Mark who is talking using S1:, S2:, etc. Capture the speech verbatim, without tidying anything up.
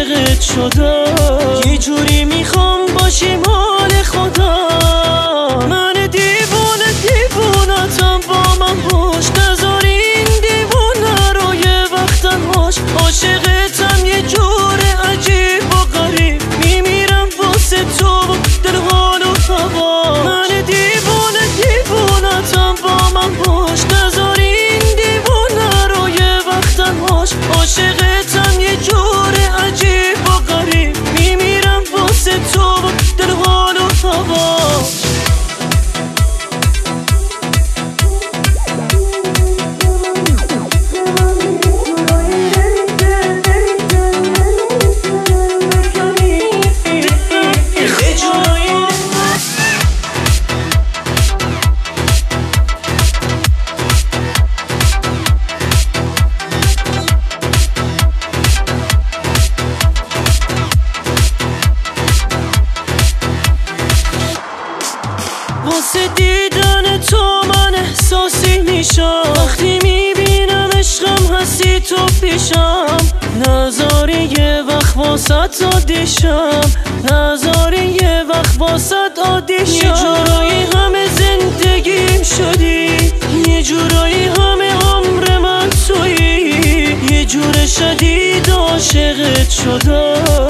S1: عاشقت شدم. یه جوری میخوام باشیم حال خدا. من دیوونه دیوونتم با من باش، نذار این دیوونه رو یه وقت تنهاش. عاشقتم یه جور عجیب و غریب، میمیرم واسه تو دل حال و هوا. من دیوونه دیوونتم با من باش، نذار این دیوونه رو یه وقت تنهاش. عاشقتم یه جور عجیب و غریب، میمیرم واسه تو دل حال و هوا. واسه دیدن تو من احساسی میشم، وقتی میبینم عشقم هستی تو پیشم. نذاری یه وقت واسط عادی شم، نذاری یه وقت واسط عادی شم. یه جورایی همه زندگیم شدی، یه جورایی همه عمر من تویی. یه جور شدید عاشقت شدم.